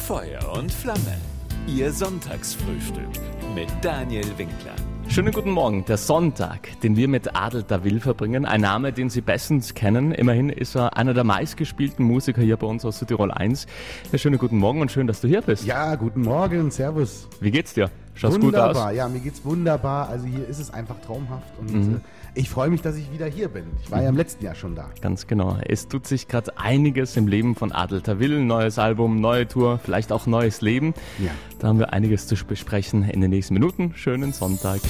Feuer und Flamme. Ihr Sonntagsfrühstück mit Daniel Winkler. Schönen guten Morgen. Der Sonntag, den wir mit Adel Tawil verbringen, ein Name, den Sie bestens kennen. Immerhin ist er einer der meistgespielten Musiker hier bei uns aus Südtirol 1. Ja, schönen guten Morgen und schön, dass du hier bist. Ja, guten Morgen, servus. Wie geht's dir? Schaut's Wunderbar, gut aus? ja, mir geht's wunderbar. Also hier ist es einfach traumhaft und ich freue mich, dass ich wieder hier bin. Ich war ja im letzten Jahr schon da. Ganz genau. Es tut sich gerade einiges im Leben von Adel Tawil. Neues Album, neue Tour, vielleicht auch neues Leben. Ja. Da haben wir einiges zu besprechen in den nächsten Minuten. Schönen Sonntag.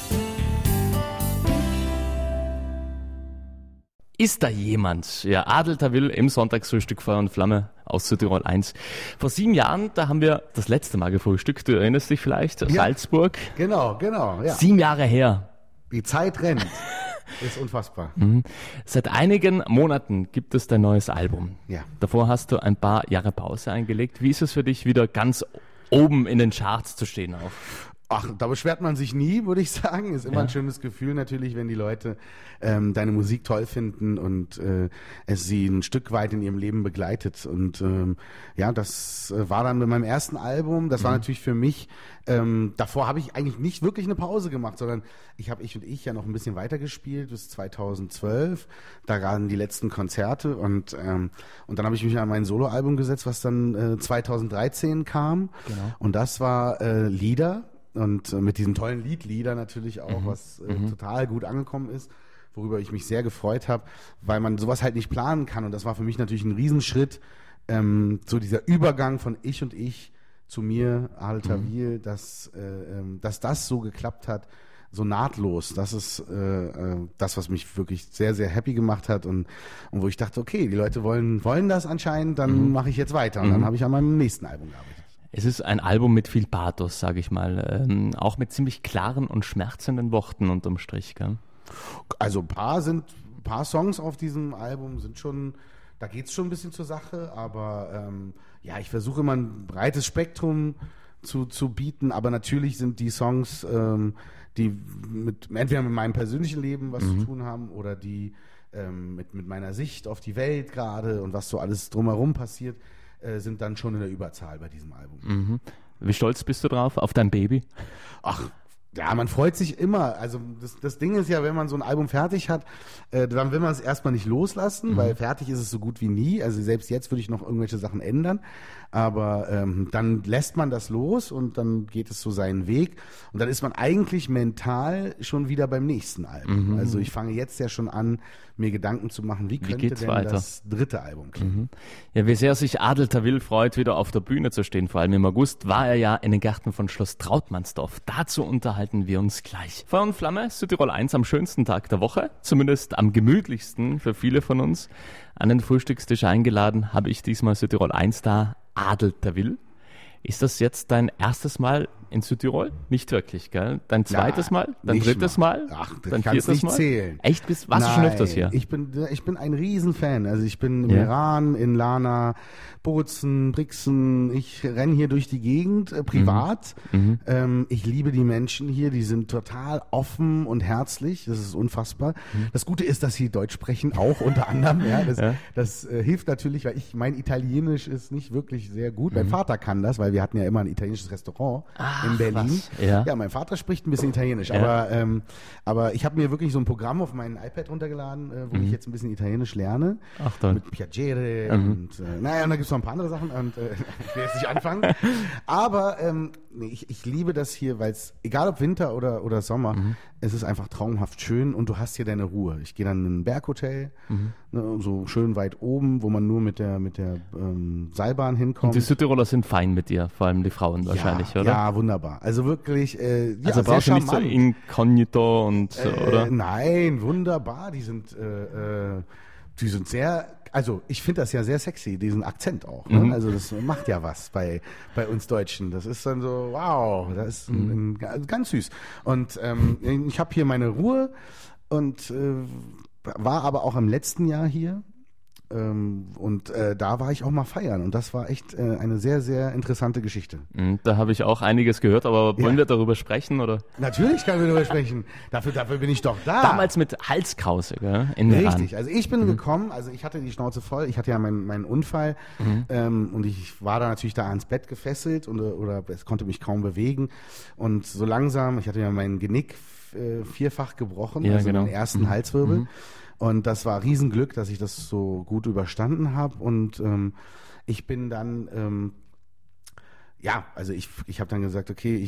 Ist da jemand? Ja, Adel Tawil im Sonntagsfrühstück Feuer und Flamme aus Südtirol 1. Vor 7 Jahren, da haben wir das letzte Mal gefrühstückt. Du erinnerst dich vielleicht? Ja. Salzburg. Genau, ja. 7 Jahre her. Die Zeit rennt. Ist unfassbar. Seit einigen Monaten gibt es dein neues Album. Ja. Davor hast du ein paar Jahre Pause eingelegt. Wie ist es für dich, wieder ganz oben in den Charts zu stehen auch? Ach, da beschwert man sich nie, würde ich sagen. Ist immer ein schönes Gefühl natürlich, wenn die Leute deine Musik toll finden und es sie ein Stück weit in ihrem Leben begleitet. Und ja, das war dann mit meinem ersten Album. Das war natürlich für mich, davor habe ich eigentlich nicht wirklich eine Pause gemacht, sondern Ich und ich ja noch ein bisschen weitergespielt bis 2012. Da waren die letzten Konzerte und dann habe ich mich an mein Soloalbum gesetzt, was dann 2013 kam. Genau. Und das war Lieder. Und mit diesem tollen Lieder natürlich auch, was total gut angekommen ist, worüber ich mich sehr gefreut habe, weil man sowas halt nicht planen kann. Und das war für mich natürlich ein Riesenschritt, so dieser Übergang von Ich und ich zu mir, Adel Tawil, dass das so geklappt hat, so nahtlos. Das ist das, was mich wirklich sehr, sehr happy gemacht hat und wo ich dachte, okay, die Leute wollen das anscheinend, dann mache ich jetzt weiter. Und dann habe ich an meinem nächsten Album gearbeitet. Es ist ein Album mit viel Pathos, sage ich mal. Auch mit ziemlich klaren und schmerzenden Worten unterm Strich, gell? Also ein paar Songs auf diesem Album sind schon, da geht's schon ein bisschen zur Sache, aber ja, ich versuche immer ein breites Spektrum zu bieten, aber natürlich sind die Songs, die entweder mit meinem persönlichen Leben was zu tun haben oder die mit meiner Sicht auf die Welt gerade und was so alles drumherum passiert, sind dann schon in der Überzahl bei diesem Album. Wie stolz bist du drauf, auf dein Baby? Ach, ja, man freut sich immer. Also das Ding ist ja, wenn man so ein Album fertig hat, dann will man es erstmal nicht loslassen, weil fertig ist es so gut wie nie. Also selbst jetzt würde ich noch irgendwelche Sachen ändern. Aber dann lässt man das los und dann geht es so seinen Weg. Und dann ist man eigentlich mental schon wieder beim nächsten Album. Also ich fange jetzt ja schon an, mir Gedanken zu machen, wie könnte geht's denn weiter? das dritte Album klingen. Ja, wie sehr sich Adel Tawil freut, wieder auf der Bühne zu stehen. Vor allem im August war er ja in den Gärten von Schloss Trautmannsdorf. Dazu unterhalten wir uns gleich. Feuer und Flamme, Südtirol 1 am schönsten Tag der Woche. Zumindest am gemütlichsten für viele von uns. An den Frühstückstisch eingeladen habe ich diesmal Südtirol 1 da, Adel Tawil. Ist das jetzt dein erstes Mal in Südtirol? Nicht wirklich, gell? Dein zweites Mal? Dein drittes Mal? Ach, das dein kannst viertes nicht Mal? zählen. Echt? Warst du schon öfters hier? Ich bin ein Riesenfan. Also ich bin im Iran, in Lana, Bozen, Brixen. Ich renne hier durch die Gegend, privat. Ich liebe die Menschen hier. Die sind total offen und herzlich. Das ist unfassbar. Das Gute ist, dass sie Deutsch sprechen, auch unter anderem. Ja, das hilft natürlich, weil mein Italienisch ist nicht wirklich sehr gut. Mein Vater kann das, weil wir hatten ja immer ein italienisches Restaurant in Berlin. Ja. Ja, mein Vater spricht ein bisschen Italienisch, aber ich habe mir wirklich so ein Programm auf mein iPad runtergeladen, wo ich jetzt ein bisschen Italienisch lerne. Ach dann. Mit Piacere und und da gibt es noch ein paar andere Sachen und ich will jetzt nicht anfangen. Aber ich liebe das hier, weil es, egal ob Winter oder Sommer, es ist einfach traumhaft schön und du hast hier deine Ruhe. Ich gehe dann in ein Berghotel, so schön weit oben, wo man nur mit der Seilbahn hinkommt. Und die Südtiroler sind fein mit dir, vor allem die Frauen wahrscheinlich, oder? Ja, wunderbar. Also wirklich, Also brauchst du nicht so inkognito und oder? Nein, wunderbar. Die sind sehr, also ich finde das ja sehr sexy, diesen Akzent auch. Ne? Also das macht ja was bei uns Deutschen. Das ist dann so, wow, das ist ganz süß. Und ich habe hier meine Ruhe und war aber auch im letzten Jahr hier. Und da war ich auch mal feiern und das war echt eine sehr, sehr interessante Geschichte. Da habe ich auch einiges gehört, aber wollen wir darüber sprechen, oder? Natürlich können wir darüber sprechen. Dafür bin ich doch da. Damals mit Halskrause, gell? In Meran. Richtig, also ich bin gekommen, also ich hatte die Schnauze voll, ich hatte ja meinen Unfall und ich war da natürlich da ans Bett gefesselt oder es konnte mich kaum bewegen und so langsam, ich hatte ja mein Genick vierfach gebrochen, Ja, also genau. den ersten Halswirbel und das war Riesenglück, dass ich das so gut überstanden habe und ich bin dann, also ich habe dann gesagt, okay,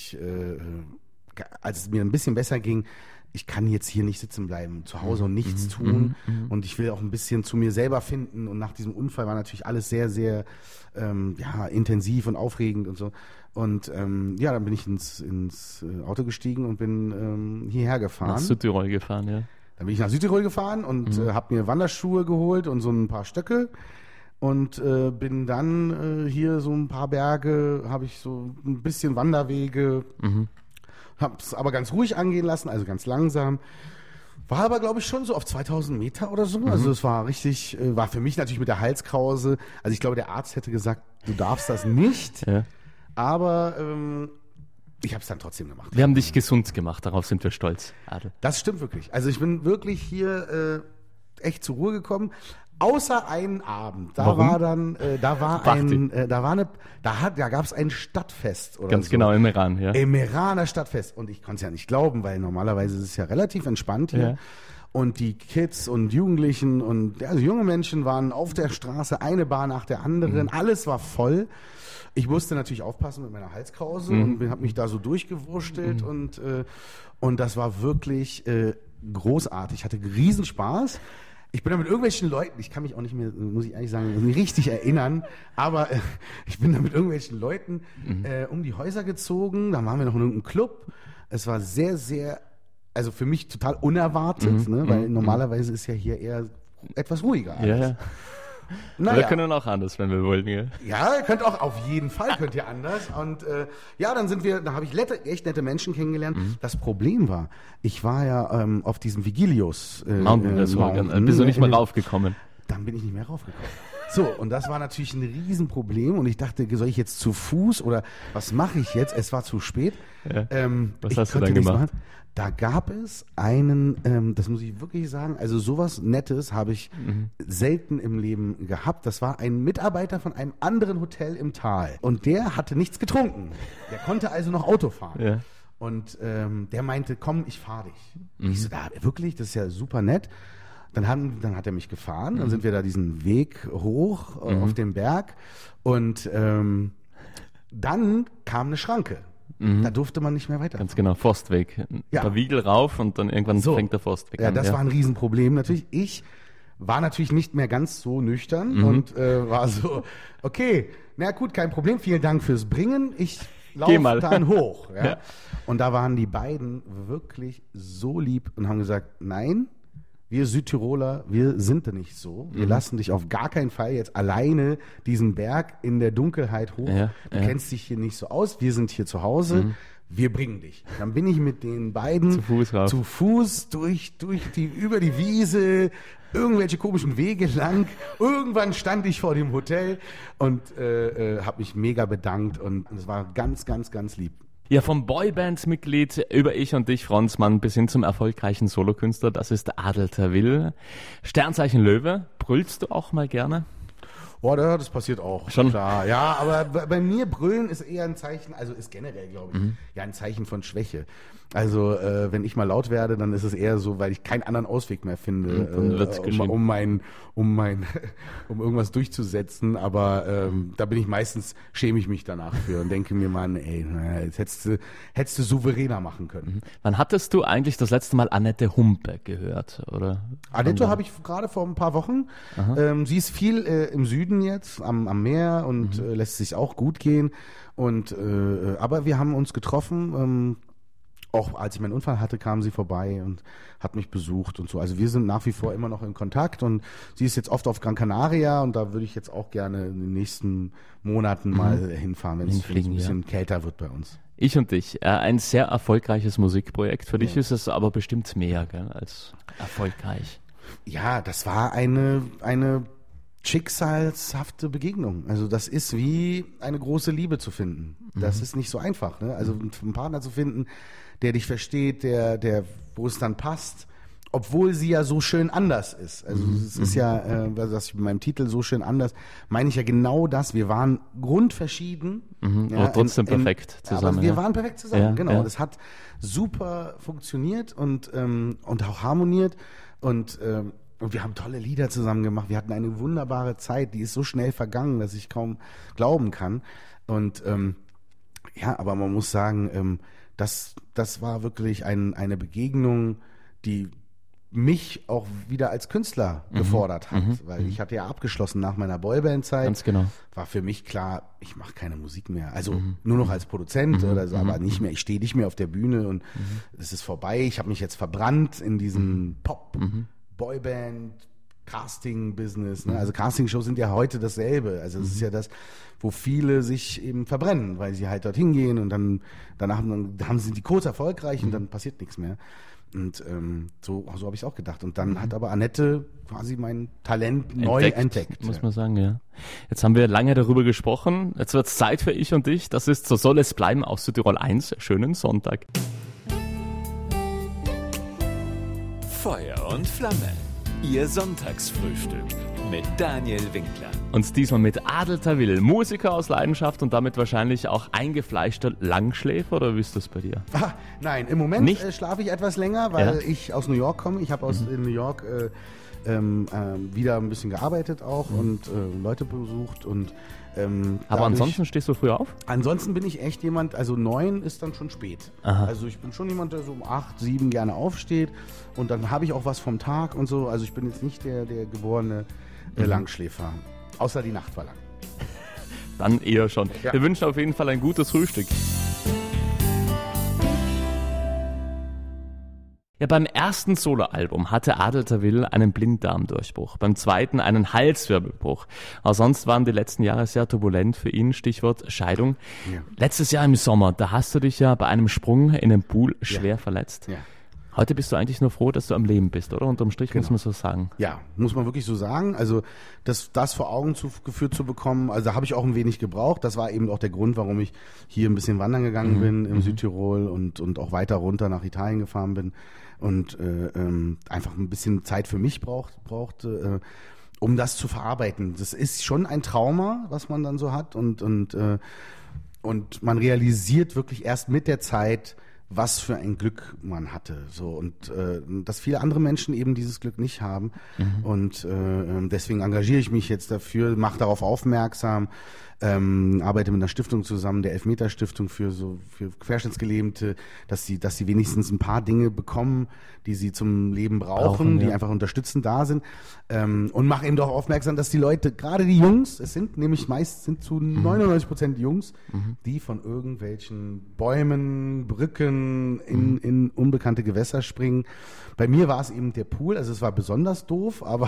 als es mir ein bisschen besser ging, ich kann jetzt hier nicht sitzen bleiben, zu Hause und nichts tun und ich will auch ein bisschen zu mir selber finden und nach diesem Unfall war natürlich alles sehr, sehr intensiv und aufregend und so und dann bin ich ins Auto gestiegen und bin hierher gefahren. Nach Südtirol gefahren, ja. Dann bin ich nach Südtirol gefahren und habe mir Wanderschuhe geholt und so ein paar Stöcke und bin dann hier so ein paar Berge, habe ich so ein bisschen Wanderwege, habe es aber ganz ruhig angehen lassen, also ganz langsam. War aber, glaube ich, schon so auf 2000 Meter oder so. Also es war richtig, war für mich natürlich mit der Halskrause. Also ich glaube, der Arzt hätte gesagt, du darfst das nicht. Ja. Aber ich habe es dann trotzdem gemacht. Wir haben dich gesund gemacht, darauf sind wir stolz, Adel. Das stimmt wirklich. Also ich bin wirklich hier echt zur Ruhe gekommen. Außer einen Abend. Da Warum? war dann, da gab es ein Stadtfest oder Ganz so. genau, im Meran, ja. Im Meraner Stadtfest. Und ich konnte es ja nicht glauben, weil normalerweise ist es ja relativ entspannt hier. Ja. Und die Kids und Jugendlichen und also junge Menschen waren auf der Straße, eine Bar nach der anderen. Alles war voll. Ich musste natürlich aufpassen mit meiner Halskrause und habe mich da so durchgewurstelt und das war wirklich großartig. Ich hatte Riesenspaß. Ich bin da mit irgendwelchen Leuten, ich kann mich auch nicht mehr, muss ich ehrlich sagen, nicht richtig erinnern, aber ich bin da mit irgendwelchen Leuten um die Häuser gezogen, dann waren wir noch in irgendeinem Club. Es war sehr, sehr, also für mich total unerwartet, ne, weil normalerweise ist ja hier eher etwas ruhiger alles. Ja. Wir Naja. können auch anders, wenn wir wollen. Ja. Ja, ihr könnt auch, auf jeden Fall könnt ihr anders. Und da habe ich echt nette Menschen kennengelernt. Das Problem war, ich war ja auf diesem Vigilius Mountain Resort, bist du nicht mal raufgekommen? Dann bin ich nicht mehr raufgekommen. So, und das war natürlich ein Riesenproblem und ich dachte, soll ich jetzt zu Fuß oder was mache ich jetzt? Es war zu spät. Ja. Was Ich hast du konnte dann nichts gemacht? machen. Da gab es einen, das muss ich wirklich sagen, also sowas Nettes habe ich selten im Leben gehabt. Das war ein Mitarbeiter von einem anderen Hotel im Tal und der hatte nichts getrunken. Der konnte also noch Auto fahren. Ja. Und der meinte, komm, ich fahre dich. Ich so, wirklich, das ist ja super nett. Dann hat er mich gefahren, dann sind wir da diesen Weg hoch auf den Berg und dann kam eine Schranke. Da durfte man nicht mehr weiter. Ganz genau, Forstweg. Ja. Der Wiegel rauf und dann irgendwann fängt der Forstweg Ja, an. das war ein Riesenproblem natürlich. Ich war natürlich nicht mehr ganz so nüchtern und war so, okay, na gut, kein Problem, vielen Dank fürs Bringen. Ich Geh mal. laufe dann hoch. Ja. Ja. Und da waren die beiden wirklich so lieb und haben gesagt, nein, wir Südtiroler, wir sind da nicht so. Wir lassen dich auf gar keinen Fall jetzt alleine diesen Berg in der Dunkelheit hoch. Ja, Du ja. kennst dich hier nicht so aus. Wir sind hier zu Hause. Wir bringen dich. Dann bin ich mit den beiden Zu Fuß rauf. zu Fuß über die Wiese, irgendwelche komischen Wege lang. Irgendwann stand ich vor dem Hotel und habe mich mega bedankt und es war ganz, ganz, ganz lieb. Ja, vom Boybands-Mitglied über Ich und dich, Frontmann, bis hin zum erfolgreichen Solokünstler, das ist Adel Tawil. Sternzeichen Löwe, brüllst du auch mal gerne? Boah, das passiert auch. Schon? Klar, ja, aber bei mir brüllen ist eher ein Zeichen, also ist generell, glaube ich, ja ein Zeichen von Schwäche. Also wenn ich mal laut werde, dann ist es eher so, weil ich keinen anderen Ausweg mehr finde, dann wird's geschehen. um irgendwas durchzusetzen. Aber da bin ich meistens, schäme ich mich danach für und denke mir, Mann, ey, jetzt hättest du souveräner machen können. Wann hattest du eigentlich das letzte Mal Annette Humpe gehört, oder? Annette habe ich gerade vor ein paar Wochen. Sie ist viel im Süden jetzt, am Meer und lässt sich auch gut gehen. Und aber wir haben uns getroffen. Auch als ich meinen Unfall hatte, kam sie vorbei und hat mich besucht und so. Also wir sind nach wie vor immer noch in Kontakt und sie ist jetzt oft auf Gran Canaria und da würde ich jetzt auch gerne in den nächsten Monaten mal hinfahren, wenn es ein Hinfliegen, bisschen kälter wird bei uns. Ich und dich, ein sehr erfolgreiches Musikprojekt. Für dich ist es aber bestimmt mehr, gell, als erfolgreich. Ja, das war eine schicksalshafte Begegnung. Also das ist wie eine große Liebe zu finden. Das ist nicht so einfach, ne? Also einen Partner zu finden, der dich versteht, wo es dann passt, obwohl sie ja so schön anders ist. Also es ist ja, was ich mit meinem Titel so schön anders, meine ich ja genau das. Wir waren grundverschieden. Ja, aber trotzdem perfekt zusammen. Aber wir waren perfekt zusammen, Ja, genau. ja. Das hat super funktioniert und auch harmoniert und wir haben tolle Lieder zusammen gemacht. Wir hatten eine wunderbare Zeit, die ist so schnell vergangen, dass ich kaum glauben kann. Und aber man muss sagen, das war wirklich eine Begegnung, die mich auch wieder als Künstler gefordert hat, weil ich hatte ja abgeschlossen nach meiner Boyband-Zeit. Ganz genau. War für mich klar, ich mache keine Musik mehr. Also nur noch als Produzent oder so, aber nicht mehr. Ich stehe nicht mehr auf der Bühne und es ist vorbei. Ich habe mich jetzt verbrannt in diesem Boyband, Casting-Business. Ne? Also Castingshows sind ja heute dasselbe. Also es ist ja das, wo viele sich eben verbrennen, weil sie halt dorthin gehen und danach sind die kurz erfolgreich und dann passiert nichts mehr. Und so habe ich es auch gedacht. Und dann hat aber Annette quasi mein Talent neu entdeckt. Muss man sagen, ja. Jetzt haben wir lange darüber gesprochen. Jetzt wird es Zeit für Ich und Dich. Das ist So soll es bleiben aus Südtirol 1. Schönen Sonntag. Feuer und Flamme. Ihr Sonntagsfrühstück mit Daniel Winkler. Und diesmal mit Adel Tawil, Musiker aus Leidenschaft und damit wahrscheinlich auch eingefleischter Langschläfer, oder wie ist das bei dir? Nein, im Moment Nicht? Schlafe ich etwas länger, weil ich aus New York komme. Ich habe in New York wieder ein bisschen gearbeitet auch und Leute besucht und Aber ansonsten stehst du früher auf? Ansonsten bin ich echt jemand, also 9 ist dann schon spät. Aha. Also ich bin schon jemand, der so um 8, 7 gerne aufsteht und dann habe ich auch was vom Tag und so. Also ich bin jetzt nicht der geborene Langschläfer, außer die Nacht war lang. Dann eher schon. Ja. Wir wünschen auf jeden Fall ein gutes Frühstück. Ja, beim ersten Soloalbum hatte Adel Tawil einen Blinddarmdurchbruch, beim zweiten einen Halswirbelbruch. Auch sonst waren die letzten Jahre sehr turbulent für ihn, Stichwort Scheidung. Ja. Letztes Jahr im Sommer, da hast du dich ja bei einem Sprung in den Pool schwer verletzt. Ja. Heute bist du eigentlich nur froh, dass du am Leben bist, oder? Unterm Strich muss man so sagen. Ja, muss man wirklich so sagen. Also das vor Augen geführt zu bekommen, also da habe ich auch ein wenig gebraucht. Das war eben auch der Grund, warum ich hier ein bisschen wandern gegangen bin im Südtirol und auch weiter runter nach Italien gefahren bin und einfach ein bisschen Zeit für mich brauchte, um das zu verarbeiten. Das ist schon ein Trauma, was man dann so hat und man realisiert wirklich erst mit der Zeit, was für ein Glück man hatte, so und dass viele andere Menschen eben dieses Glück nicht haben und deswegen engagiere ich mich jetzt dafür, mache darauf aufmerksam, arbeite mit einer Stiftung zusammen, der Elfmeter-Stiftung für Querschnittsgelähmte, dass sie wenigstens ein paar Dinge bekommen, die sie zum Leben brauchen, die einfach unterstützend da sind und mache eben darauf aufmerksam, dass die Leute, gerade die Jungs, es sind nämlich sind zu 99% Jungs, die von irgendwelchen Bäumen, Brücken in unbekannte Gewässer springen. Bei mir war es eben der Pool, also es war besonders doof, aber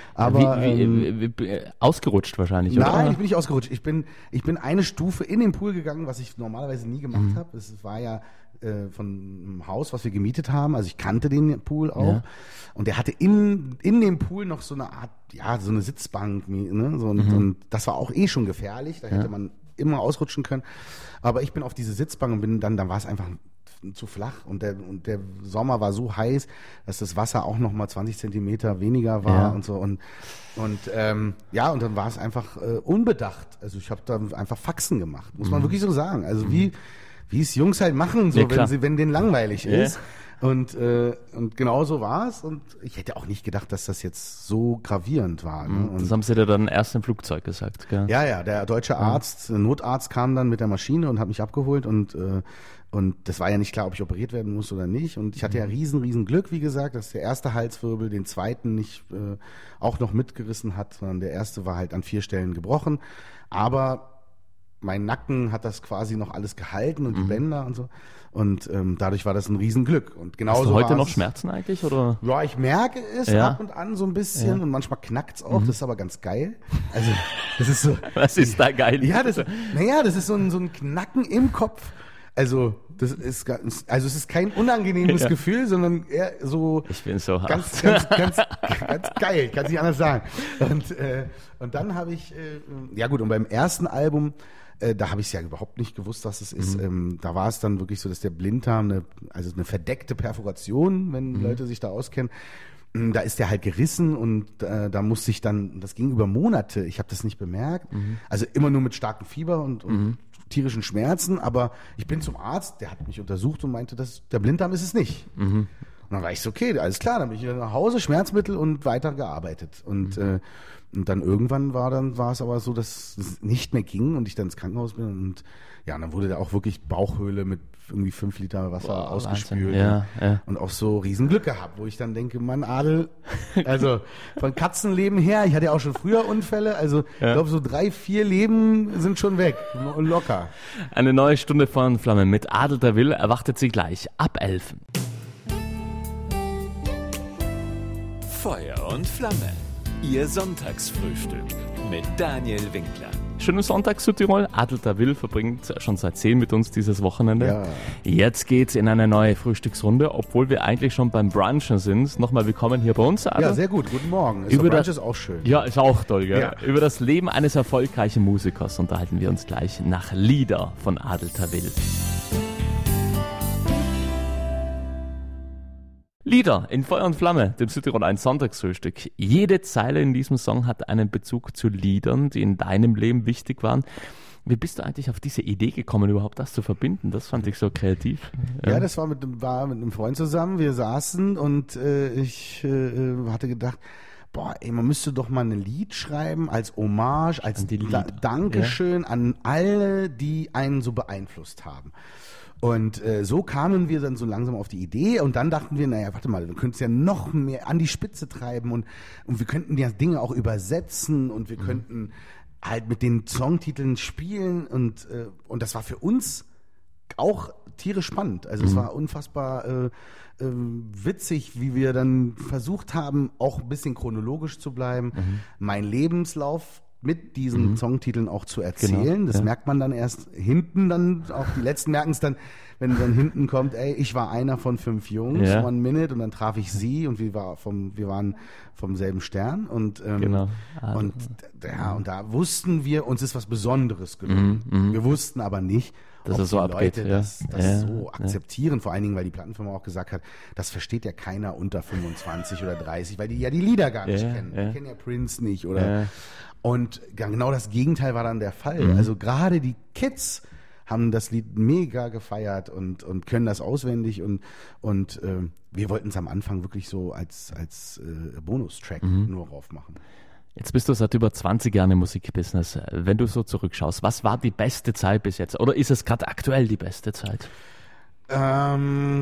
ausgerutscht wahrscheinlich, nein, oder? Nein, ich bin nicht ausgerutscht. Ich bin eine Stufe in den Pool gegangen, was ich normalerweise nie gemacht habe. Es war ja von einem Haus, was wir gemietet haben. Also ich kannte den Pool auch. Ja. Und der hatte in dem Pool noch so eine Art, so eine Sitzbank. Ne? Und das war auch schon gefährlich. Da hätte man immer ausrutschen können. Aber ich bin auf diese Sitzbank und dann war es einfach zu flach und der Sommer war so heiß, dass das Wasser auch noch mal 20 Zentimeter weniger war und so und dann war es einfach unbedacht. Also ich habe da einfach Faxen gemacht, muss man wirklich so sagen. Also wie es Jungs halt machen, so wenn denen langweilig ist. Und genau so war es und ich hätte auch nicht gedacht, dass das jetzt so gravierend war. Ne? Und das haben sie dir dann erst im Flugzeug gesagt, gell? Ja, der deutsche Notarzt kam dann mit der Maschine und hat mich abgeholt und das war ja nicht klar, ob ich operiert werden muss oder nicht. Und ich hatte ja riesen Glück, wie gesagt, dass der erste Halswirbel den zweiten nicht auch noch mitgerissen hat, sondern der erste war halt an 4 Stellen gebrochen. Aber mein Nacken hat das quasi noch alles gehalten und die Bänder und so. Und dadurch war das ein Riesenglück. Und genauso hast du heute noch Schmerzen eigentlich? Oder? Ja, ich merke es ab und an so ein bisschen und manchmal knackt's auch. Das ist aber ganz geil. Also das ist so. Was ist da geil? Ja, das ist so ein Knacken im Kopf. Also, es ist kein unangenehmes Gefühl, sondern eher so. Ich bin so ganz geil, kann ich nicht anders sagen. Und dann habe ich, und beim ersten Album, da habe ich es ja überhaupt nicht gewusst, was es ist. Da war es dann wirklich so, dass der Blinddarm eine verdeckte Perforation, wenn Leute sich da auskennen, da ist der halt gerissen und da musste ich dann, das ging über Monate, ich habe das nicht bemerkt, also immer nur mit starkem Fieber und tierischen Schmerzen, aber ich bin zum Arzt, der hat mich untersucht und meinte, der Blinddarm ist es nicht. Und dann war ich so, okay, alles klar, dann bin ich wieder nach Hause, Schmerzmittel und weiter gearbeitet. Und dann irgendwann war es aber so, dass es nicht mehr ging und ich dann ins Krankenhaus bin und dann wurde da auch wirklich Bauchhöhle mit irgendwie 5 Liter Wasser ausgespült und auch so Riesenglück gehabt, wo ich dann denke, Mann, Adel, also von Katzenleben her, ich hatte ja auch schon früher Unfälle, also ich glaube so 3, 4 Leben sind schon weg, locker. Eine neue Stunde von Flamme mit Adel Tawil erwartet Sie gleich ab 11. Feuer und Flamme. Ihr Sonntagsfrühstück mit Daniel Winkler. Schönen Sonntag Südtirol. Adel Tawil verbringt schon seit 10 mit uns dieses Wochenende. Ja. Jetzt geht's in eine neue Frühstücksrunde, obwohl wir eigentlich schon beim Brunchen sind. Nochmal willkommen hier bei uns, Adel. Ja, sehr gut. Guten Morgen. Brunch ist auch schön. Ja, ist auch toll, gell? Ja. Über das Leben eines erfolgreichen Musikers unterhalten wir uns gleich nach Lieder von Adel Tawil. Lieder in Feuer und Flamme, dem Südtirol 1 Sonntagsfrühstück. Jede Zeile in diesem Song hat einen Bezug zu Liedern, die in deinem Leben wichtig waren. Wie bist du eigentlich auf diese Idee gekommen, überhaupt das zu verbinden? Das fand ich so kreativ. Ja, das war mit einem Freund zusammen. Wir saßen und ich hatte gedacht, man müsste doch mal ein Lied schreiben als Hommage, als Dankeschön an alle, die einen so beeinflusst haben. Und so kamen wir dann so langsam auf die Idee und dann dachten wir, warte mal, wir können es ja noch mehr an die Spitze treiben und wir könnten ja Dinge auch übersetzen und wir könnten halt mit den Songtiteln spielen und das war für uns auch tierisch spannend. Also es war unfassbar witzig, wie wir dann versucht haben, auch ein bisschen chronologisch zu bleiben, mein Lebenslauf mit diesen Songtiteln auch zu erzählen. Genau, das merkt man dann erst hinten dann, auch die Letzten merken es dann, wenn dann hinten kommt, ich war einer von 5 Jungs, One Minute, und dann traf ich sie und wir waren vom selben Stern und und da wussten wir, uns ist was Besonderes gelungen. Wir wussten aber nicht, dass ob es so die abgeht, Leute das so akzeptieren, vor allen Dingen, weil die Plattenfirma auch gesagt hat, das versteht ja keiner unter 25 oder 30, weil die ja die Lieder gar nicht kennen. Die kennen ja Prince nicht oder und genau das Gegenteil war dann der Fall. Also gerade die Kids haben das Lied mega gefeiert und können das auswendig und wir wollten es am Anfang wirklich so als Bonustrack nur raufmachen. Jetzt bist du seit über 20 Jahren im Musikbusiness. Wenn du so zurückschaust, was war die beste Zeit bis jetzt? Oder ist es gerade aktuell die beste Zeit? Ja,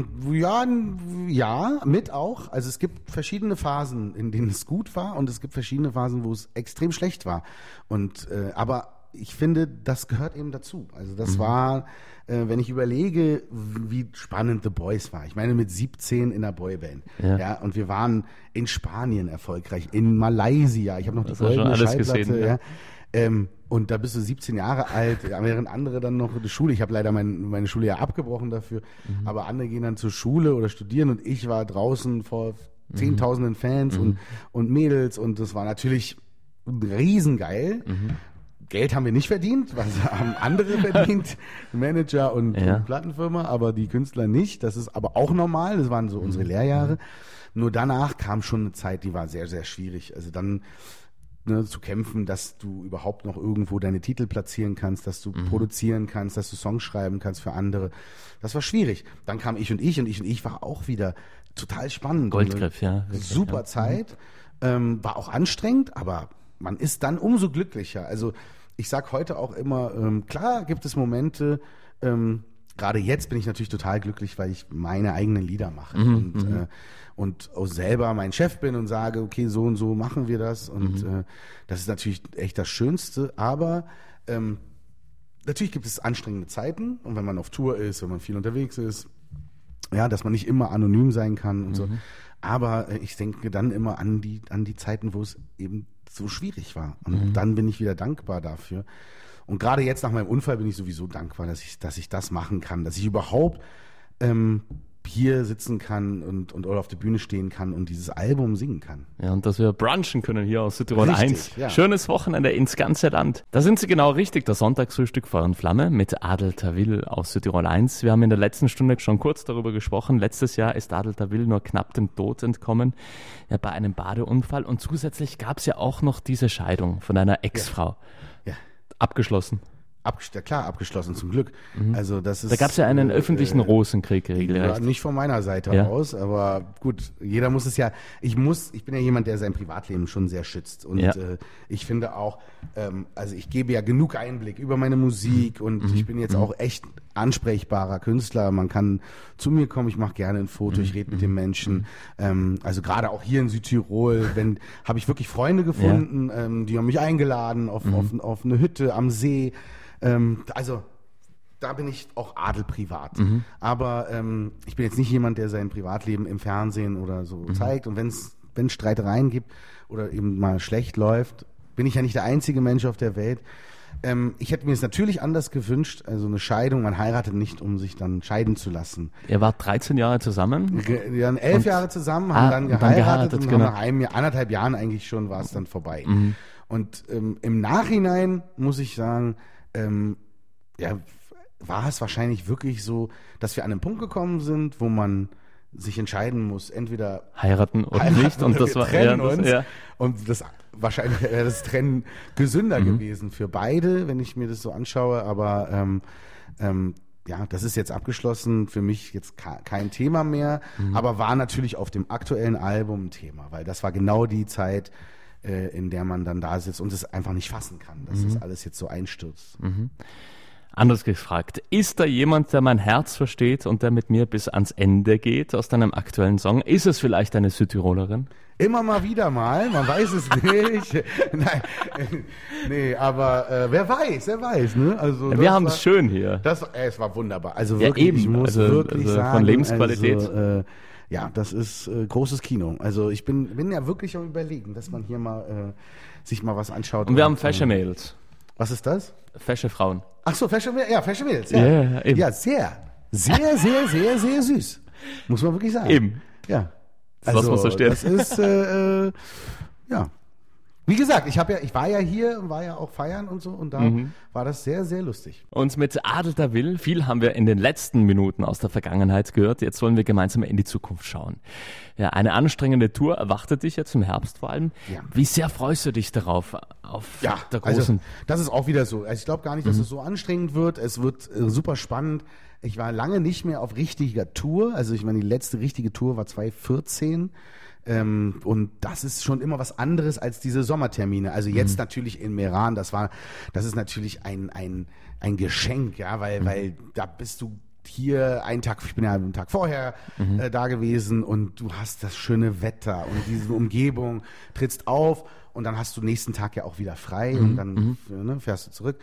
mit auch. Also es gibt verschiedene Phasen, in denen es gut war und es gibt verschiedene Phasen, wo es extrem schlecht war. Und aber ich finde, das gehört eben dazu. Also das war, wenn ich überlege, wie spannend The Boys war. Ich meine, mit 17 in einer Boyband. Ja, und wir waren in Spanien erfolgreich, in Malaysia. Ich habe noch die goldene Schallplatte. Gesehen, und da bist du 17 Jahre alt, während andere dann noch in die Schule. Ich habe leider meine Schule ja abgebrochen dafür. Aber andere gehen dann zur Schule oder studieren und ich war draußen vor Zehntausenden Fans und Mädels und das war natürlich riesengeil. Geld haben wir nicht verdient, was haben andere verdient, Manager und Plattenfirma, aber die Künstler nicht. Das ist aber auch normal, das waren so unsere Lehrjahre. Nur danach kam schon eine Zeit, die war sehr, sehr schwierig. Also dann zu kämpfen, dass du überhaupt noch irgendwo deine Titel platzieren kannst, dass du produzieren kannst, dass du Songs schreiben kannst für andere. Das war schwierig. Dann kam Ich und Ich war auch wieder total spannend. Goldgriff, Super Zeit. War auch anstrengend, aber man ist dann umso glücklicher. Also ich sag heute auch immer, klar gibt es Momente, gerade jetzt bin ich natürlich total glücklich, weil ich meine eigenen Lieder mache und auch selber mein Chef bin und sage, okay, so und so machen wir das und das ist natürlich echt das Schönste, aber natürlich gibt es anstrengende Zeiten und wenn man auf Tour ist, wenn man viel unterwegs ist, ja, dass man nicht immer anonym sein kann und so. Aber ich denke dann immer an die Zeiten, wo es eben so schwierig war. Und dann bin ich wieder dankbar dafür. Und gerade jetzt nach meinem Unfall bin ich sowieso dankbar, dass ich das machen kann, dass ich überhaupt hier sitzen kann und oder auf der Bühne stehen kann und dieses Album singen kann. Ja, und dass wir brunchen können hier aus Südtirol 1. Ja. Schönes Wochenende ins ganze Land. Da sind Sie genau richtig, der Sonntagsfrühstück Feuer und Flamme mit Adel Tawil aus Südtirol 1. Wir haben in der letzten Stunde schon kurz darüber gesprochen. Letztes Jahr ist Adel Tawil nur knapp dem Tod entkommen, ja, bei einem Badeunfall. Und zusätzlich gab es ja auch noch diese Scheidung von einer Ex-Frau. Ja. Abgeschlossen. Klar, abgeschlossen, zum Glück. Also das ist, Da gab es ja einen öffentlichen Rosenkrieg regelrecht. Ja, nicht von meiner Seite aus, aber gut, jeder muss es ja, ich bin ja jemand, der sein Privatleben schon sehr schützt und ich finde auch, also ich gebe ja genug Einblick über meine Musik und ich bin jetzt auch echt ansprechbarer Künstler, man kann zu mir kommen, ich mache gerne ein Foto, ich rede mit den Menschen, also gerade auch hier in Südtirol, habe ich wirklich Freunde gefunden, die haben mich eingeladen auf eine Hütte am See. Also da bin ich auch Adel privat. Aber ich bin jetzt nicht jemand, der sein Privatleben im Fernsehen oder so zeigt. Und wenn es Streitereien gibt oder eben mal schlecht läuft, bin ich ja nicht der einzige Mensch auf der Welt. Ich hätte mir es natürlich anders gewünscht. Also eine Scheidung, man heiratet nicht, um sich dann scheiden zu lassen. Ihr wart 13 Jahre zusammen? Wir waren 11 Jahre zusammen, haben dann geheiratet und haben nach anderthalb Jahren eigentlich schon war es dann vorbei. Und im Nachhinein muss ich sagen, war es wahrscheinlich wirklich so, dass wir an einen Punkt gekommen sind, wo man sich entscheiden muss, entweder heiraten oder nicht. Und das war trennen uns. Und das wahrscheinlich wäre das Trennen gesünder gewesen für beide, wenn ich mir das so anschaue. Aber das ist jetzt abgeschlossen, für mich jetzt kein Thema mehr, aber war natürlich auf dem aktuellen Album ein Thema, weil das war genau die Zeit, in der man dann da sitzt und es einfach nicht fassen kann, dass das alles jetzt so einstürzt. Anders gefragt, ist da jemand, der mein Herz versteht und der mit mir bis ans Ende geht aus deinem aktuellen Song? Ist es vielleicht eine Südtirolerin? Immer mal wieder mal, man weiß es nicht. Nein, nee, aber wer weiß, ne? Also wir haben es schön hier. Es war wunderbar. Also wirklich, eben. Ich muss wirklich sagen, von Lebensqualität. Also, das ist großes Kino. Also ich bin ja wirklich am Überlegen, dass man hier mal sich mal was anschaut. Und wir haben Fashion Mädels. Was ist das? Fashion Frauen. Ach so, Fashion Mädels. Ja, eben. Ja, sehr, sehr süß. Muss man wirklich sagen. Eben. Ja. Das lassen wir so stehen. Das ist, Wie gesagt, ich war ja hier, war ja auch feiern und so und da war das sehr, sehr lustig. Und mit Adel Tawil, viel haben wir in den letzten Minuten aus der Vergangenheit gehört. Jetzt wollen wir gemeinsam in die Zukunft schauen. Ja, eine anstrengende Tour erwartet dich jetzt im Herbst vor allem. Ja. Wie sehr freust du dich darauf, auf der großen... Also, das ist auch wieder so. Also ich glaube gar nicht, dass es so anstrengend wird. Es wird super spannend. Ich war lange nicht mehr auf richtiger Tour. Also ich meine, die letzte richtige Tour war 2014. Und das ist schon immer was anderes als diese Sommertermine. Also jetzt natürlich in Meran, das ist natürlich ein Geschenk, ja, weil da bist du hier einen Tag, ich bin ja einen Tag vorher da gewesen und du hast das schöne Wetter und diese Umgebung, trittst auf und dann hast du nächsten Tag ja auch wieder frei und dann fährst du zurück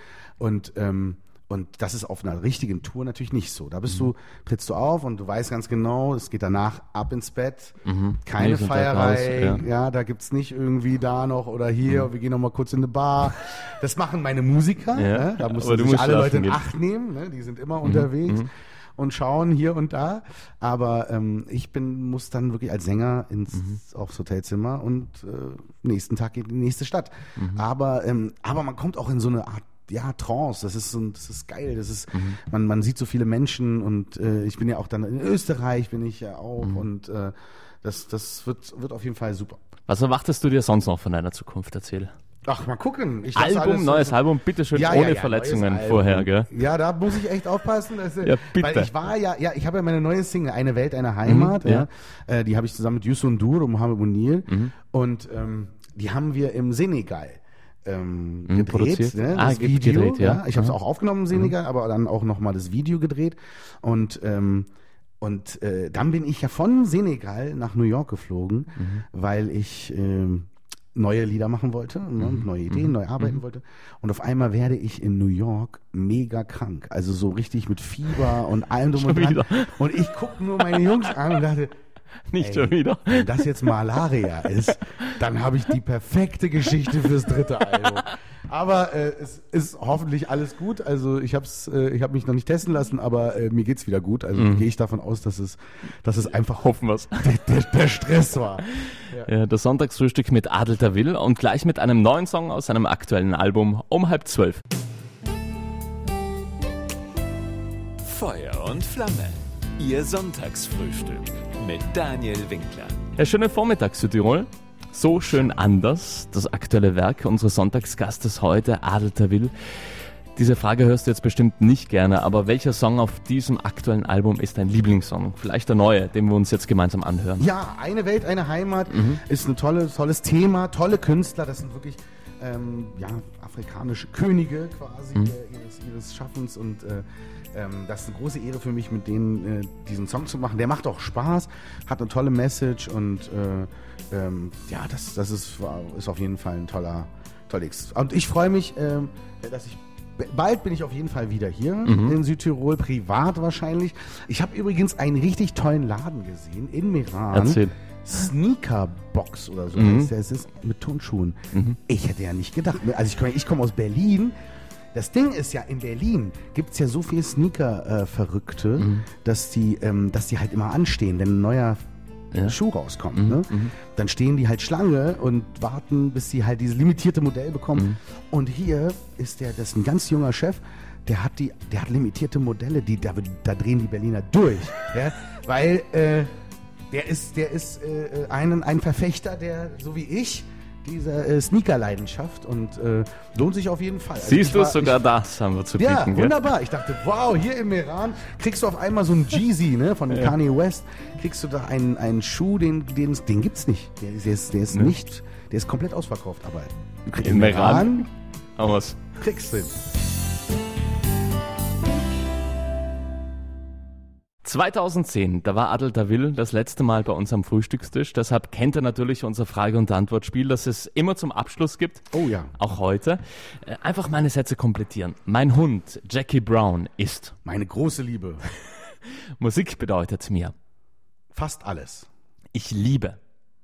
und das ist auf einer richtigen Tour natürlich nicht so. Da trittst du auf und du weißt ganz genau, es geht danach ab ins Bett, keine Feierei, da gibt's nicht irgendwie da noch oder hier, wir gehen noch mal kurz in eine Bar. Das machen meine Musiker, ne? Da müssen sich alle Leute in Acht nehmen, ne? Die sind immer unterwegs und schauen hier und da. Aber ich muss dann wirklich als Sänger aufs Hotelzimmer und nächsten Tag geht in die nächste Stadt. Aber man kommt auch in so eine Art Trance, das ist geil, man sieht so viele Menschen und ich bin ja auch dann in Österreich, bin ich ja auch und das wird auf jeden Fall super. Was erwartest du dir sonst noch von deiner Zukunft? Erzähl. Ach, mal gucken. Neues Album, bitteschön, ohne Verletzungen vorher, gell? Ja, da muss ich echt aufpassen. Bitte. Weil ich habe ja meine neue Single, Eine Welt, eine Heimat, die habe ich zusammen mit Youssou N'Dour und Mohamed Mounir und die haben wir im Senegal gedreht, ne, das Video. Gedreht, ja. Ich habe es auch aufgenommen im Senegal, aber dann auch nochmal das Video gedreht. Und dann bin ich ja von Senegal nach New York geflogen, weil ich neue Lieder machen wollte, neue Ideen, neu arbeiten wollte. Und auf einmal werde ich in New York mega krank. Also so richtig mit Fieber und allem drum und dran. Und ich gucke nur meine Jungs an und dachte, Nicht schon wieder. Wenn das jetzt Malaria ist, dann habe ich die perfekte Geschichte fürs 3. Album. Aber es ist hoffentlich alles gut. Also ich habe mich noch nicht testen lassen, aber mir geht's wieder gut. Also gehe ich davon aus, dass es einfach Hoffen wir's. der Stress war. Ja, das Sonntagsfrühstück mit Adel Tawil und gleich mit einem neuen Song aus seinem aktuellen Album um 11:30. Feuer und Flamme. Ihr Sonntagsfrühstück mit Daniel Winkler. Ja, schönen Vormittag, Südtirol. So schön anders, das aktuelle Werk unseres Sonntagsgastes heute, Adel Tawil. Diese Frage hörst du jetzt bestimmt nicht gerne, aber welcher Song auf diesem aktuellen Album ist dein Lieblingssong? Vielleicht der neue, den wir uns jetzt gemeinsam anhören. Ja, Eine Welt, eine Heimat ist ein tolles Thema, tolle Künstler, das sind wirklich afrikanische Könige quasi ihres Schaffens und das ist eine große Ehre für mich, mit denen diesen Song zu machen. Der macht auch Spaß, hat eine tolle Message und das ist auf jeden Fall ein toller X. Und ich freue mich, bald bin ich auf jeden Fall wieder hier in Südtirol, privat wahrscheinlich. Ich habe übrigens einen richtig tollen Laden gesehen in Meran. Erzähl. Sneakerbox oder so. Das ist mit Turnschuhen. Ich hätte ja nicht gedacht. Also ich komme aus Berlin. Das Ding ist ja, in Berlin gibt es ja so viele Sneaker-Verrückte, dass die halt immer anstehen, wenn ein neuer Schuh rauskommt. Ne? Dann stehen die halt Schlange und warten, bis sie halt dieses limitierte Modell bekommen. Und hier ist das ist ein ganz junger Chef, der hat limitierte Modelle, da drehen die Berliner durch. Ja? Weil der ist ein Verfechter, der, so wie ich, dieser Sneaker-Leidenschaft und lohnt sich auf jeden Fall. Also Siehst du, sogar das haben wir zu bieten. Ja, wunderbar. Ich dachte, wow, hier im Meran kriegst du auf einmal so einen Jeezy, ne, von Kanye West, kriegst du da einen Schuh, den gibt's nicht. Der ist komplett ausverkauft, aber In Meran haben wir's. kriegst du ihn. 2010, da war Adel Tawil das letzte Mal bei uns am Frühstückstisch. Deshalb kennt er natürlich unser Frage- und Antwortspiel, das es immer zum Abschluss gibt. Oh ja. Auch heute. Einfach meine Sätze komplettieren. Mein Hund, Jackie Brown, ist. Meine große Liebe. Musik bedeutet mir. Fast alles. Ich liebe.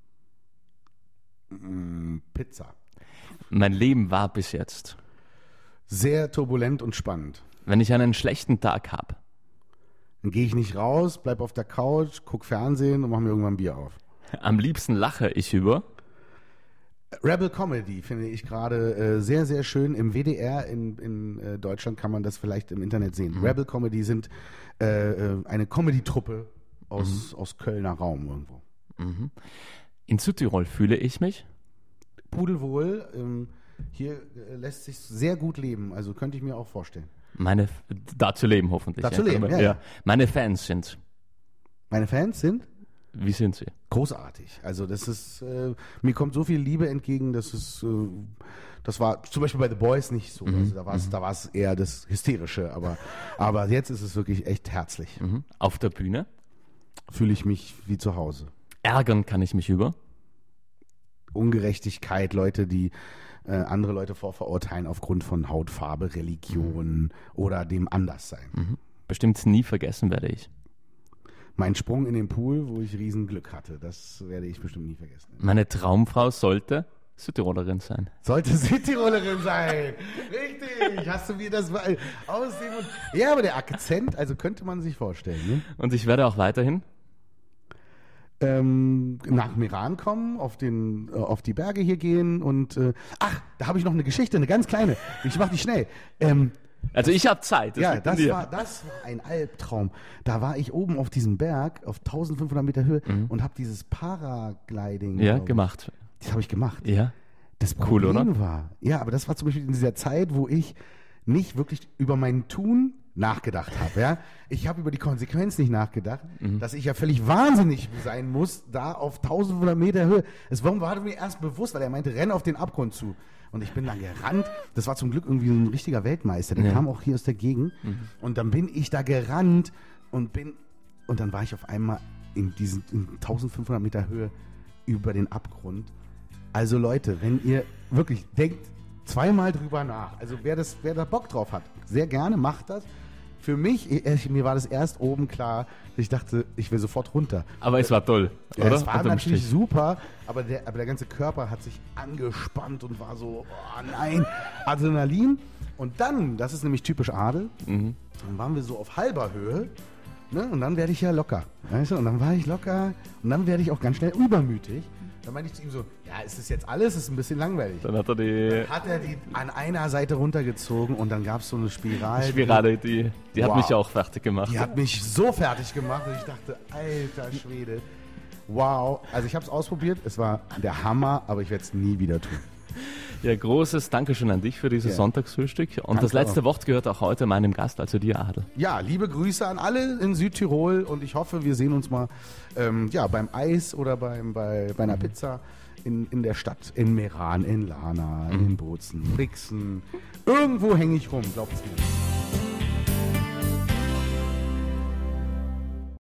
Pizza. Mein Leben war bis jetzt. Sehr turbulent und spannend. Wenn ich einen schlechten Tag habe. Dann gehe ich nicht raus, bleib auf der Couch, guck Fernsehen und mach mir irgendwann ein Bier auf. Am liebsten lache ich über. Rebel Comedy finde ich gerade sehr, sehr schön. Im WDR in Deutschland kann man das vielleicht im Internet sehen. Rebel Comedy sind eine Comedy-Truppe aus Kölner Raum irgendwo. In Südtirol fühle ich mich. Pudelwohl. Hier lässt sich sehr gut leben. Also könnte ich mir auch vorstellen. Da zu leben hoffentlich. Da zu leben, ja. Meine Fans sind. Meine Fans sind? Wie sind sie? Großartig. Also das ist, mir kommt so viel Liebe entgegen, das war zum Beispiel bei The Boys nicht so. Also da war es eher das Hysterische, aber jetzt ist es wirklich echt herzlich. Auf der Bühne? Fühle ich mich wie zu Hause. Ärgern kann ich mich über? Ungerechtigkeit, Leute, die andere Leute vorverurteilen aufgrund von Hautfarbe, Religion oder dem Anderssein. Bestimmt nie vergessen werde ich. Mein Sprung in den Pool, wo ich Riesenglück hatte, das werde ich bestimmt nie vergessen. Meine Traumfrau sollte Südtirolerin sein. Sollte Südtirolerin sein. Richtig. Hast du mir das mal aussehen? Ja, aber der Akzent, also könnte man sich vorstellen. Ne? Und ich werde auch weiterhin nach Meran kommen, auf die Berge hier gehen und da habe ich noch eine Geschichte, eine ganz kleine. Ich mache die schnell. Also ich habe Zeit. Das war ein Albtraum. Da war ich oben auf diesem Berg auf 1500 Meter Höhe und habe dieses Paragliding gemacht. Das habe ich gemacht. Ja. Das cool, Problem oder? war, aber das war zum Beispiel in dieser Zeit, wo ich nicht wirklich über mein Tun nachgedacht habe. Ja? Ich habe über die Konsequenz nicht nachgedacht, dass ich ja völlig wahnsinnig sein muss, da auf 1500 Meter Höhe. Das war mir erst bewusst, weil er meinte, renn auf den Abgrund zu. Und ich bin dann gerannt. Das war zum Glück irgendwie so ein richtiger Weltmeister. Der kam auch hier aus der Gegend. Und dann bin ich da gerannt und dann war ich auf einmal in 1500 Meter Höhe über den Abgrund. Also Leute, wenn ihr wirklich denkt, zweimal drüber nach. Also wer da Bock drauf hat, sehr gerne, macht das. für mich, mir war das erst oben klar, ich dachte, ich will sofort runter. Aber es war toll, Ja, oder? es war Unterm natürlich Strich. super, aber der ganze Körper hat sich angespannt und war so, oh nein, Adrenalin. Und dann, das ist nämlich typisch Adel, dann waren wir so auf halber Höhe, ne? Und dann werde ich ja locker. Weißt du? Und dann war ich locker und dann werde ich auch ganz schnell übermütig. Dann meinte ich zu ihm so, ja, ist das jetzt alles? Ist ein bisschen langweilig. Dann hat er die Hat er die an einer Seite runtergezogen und dann gab es so eine Spirale. Spirale, die hat Wow. mich auch fertig gemacht. Die hat mich so fertig gemacht, dass ich dachte, alter Schwede, wow. Also ich habe es ausprobiert, es war der Hammer, aber ich werde es nie wieder tun. Ja, großes Dankeschön an dich für dieses Ja. Sonntagsfrühstück. Und Danke das letzte auch. Wort gehört auch heute meinem Gast, also dir, Adel. Ja, liebe Grüße an alle in Südtirol und ich hoffe, wir sehen uns mal beim Eis oder bei einer Pizza in der Stadt, in Meran, in Lana, in Bozen, Brixen. Irgendwo hänge ich rum, glaubt's mir.